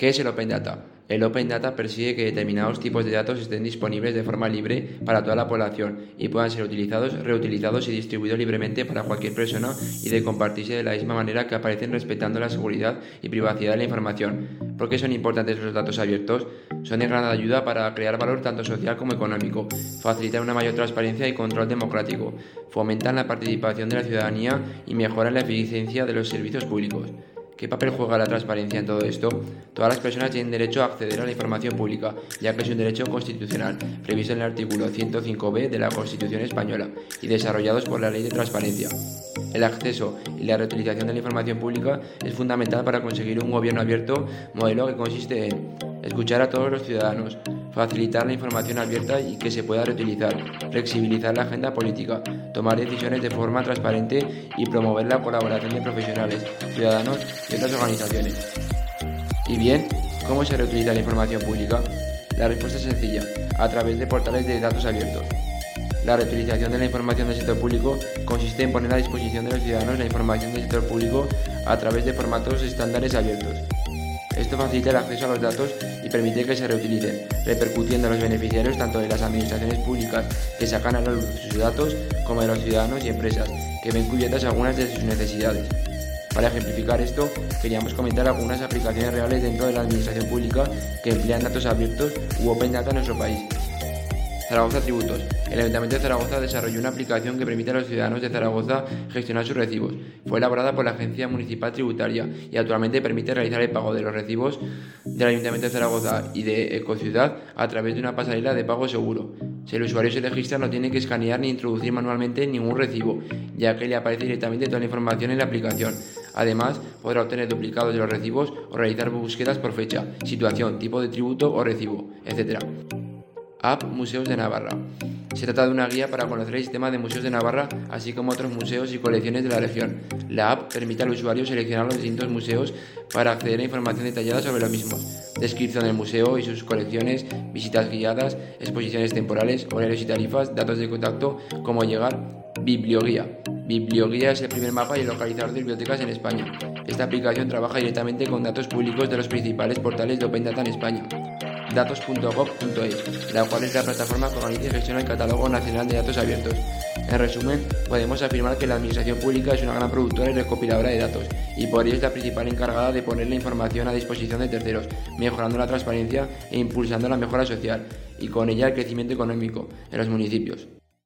¿Qué es el Open Data? El Open Data persigue que determinados tipos de datos estén disponibles de forma libre para toda la población y puedan ser utilizados, reutilizados y distribuidos libremente para cualquier persona y de compartirse de la misma manera que aparecen respetando la seguridad y privacidad de la información. ¿Por qué son importantes los datos abiertos? Son de gran ayuda para crear valor tanto social como económico, facilitar una mayor transparencia y control democrático, fomentan la participación de la ciudadanía y mejoran la eficiencia de los servicios públicos. ¿Qué papel juega la transparencia en todo esto? Todas las personas tienen derecho a acceder a la información pública, ya que es un derecho constitucional, previsto en el artículo 105b de la Constitución española y desarrollados por la Ley de Transparencia. El acceso y la reutilización de la información pública es fundamental para conseguir un gobierno abierto, modelo que consiste en escuchar a todos los ciudadanos, facilitar la información abierta y que se pueda reutilizar, flexibilizar la agenda política, tomar decisiones de forma transparente y promover la colaboración de profesionales, ciudadanos y otras organizaciones. ¿Y bien, cómo se reutiliza la información pública? La respuesta es sencilla, a través de portales de datos abiertos. La reutilización de la información del sector público consiste en poner a disposición de los ciudadanos la información del sector público a través de formatos estándares abiertos. Esto facilita el acceso a los datos y permite que se reutilicen, repercutiendo en los beneficiarios tanto de las administraciones públicas que sacan a la luz sus datos como de los ciudadanos y empresas que ven cubiertas algunas de sus necesidades. Para ejemplificar esto, queríamos comentar algunas aplicaciones reales dentro de la administración pública que emplean datos abiertos u Open Data en nuestro país. Zaragoza Tributos. El Ayuntamiento de Zaragoza desarrolló una aplicación que permite a los ciudadanos de Zaragoza gestionar sus recibos. Fue elaborada por la Agencia Municipal Tributaria y actualmente permite realizar el pago de los recibos del Ayuntamiento de Zaragoza y de Ecociudad a través de una pasarela de pago seguro. Si el usuario se registra, no tiene que escanear ni introducir manualmente ningún recibo, ya que le aparece directamente toda la información en la aplicación. Además, podrá obtener duplicados de los recibos o realizar búsquedas por fecha, situación, tipo de tributo o recibo, etc. App Museos de Navarra. Se trata de una guía para conocer el sistema de museos de Navarra, así como otros museos y colecciones de la región. La app permite al usuario seleccionar los distintos museos para acceder a información detallada sobre los mismos, descripción del museo y sus colecciones, visitas guiadas, exposiciones temporales, horarios y tarifas, datos de contacto, cómo llegar. Biblioguía. Biblioguía es el primer mapa y localizador de bibliotecas en España. Esta aplicación trabaja directamente con datos públicos de los principales portales de Open Data en España. Datos.gov.es, la cual es la plataforma que organiza y gestiona el Catálogo Nacional de Datos Abiertos. En resumen, podemos afirmar que la Administración Pública es una gran productora y recopiladora de datos, y por ello es la principal encargada de poner la información a disposición de terceros, mejorando la transparencia e impulsando la mejora social, y con ella el crecimiento económico en los municipios.